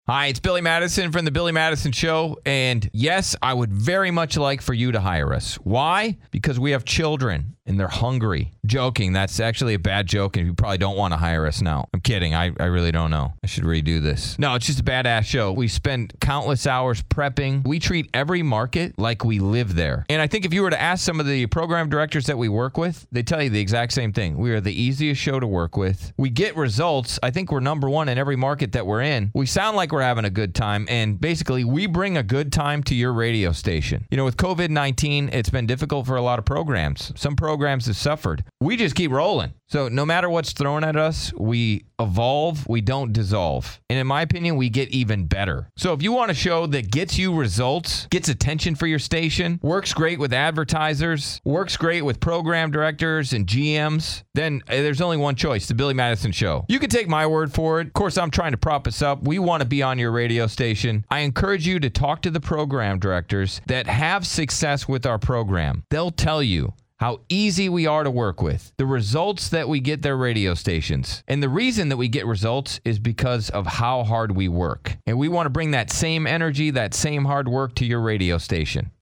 Hi, it's Billy Madison from The Billy Madison Show. And yes, I would very much like for you to hire us. Why? Because we have children and they're hungry. Joking. That's actually a bad joke, and you probably don't want to hire us now. I'm kidding. I really don't know. I should redo this. No, it's just a badass show. We spend countless hours prepping. We treat every market like we live there. And I think if you were to ask some of the program directors that we work with, they tell you the exact same thing. We are the easiest show to work with. We get results. I think we're number one in every market that we're in. We sound like we're having a good time, and basically we bring a good time to your radio station. You know, with COVID-19, it's been difficult for a lot of programs. Some programs have suffered. We just keep rolling. So no matter what's thrown at us, we evolve, we don't dissolve. And in my opinion, we get even better. So if you want a show that gets you results, gets attention for your station, works great with advertisers, works great with program directors and GMs, then there's only one choice, The Billy Madison Show. You can take my word for it. Of course, I'm trying to prop us up. We want to be on your radio station. I encourage you to talk to the program directors that have success with our program. They'll tell you how easy we are to work with, the results that we get their radio stations. And the reason that we get results is because of how hard we work. And we want to bring that same energy, that same hard work to your radio station.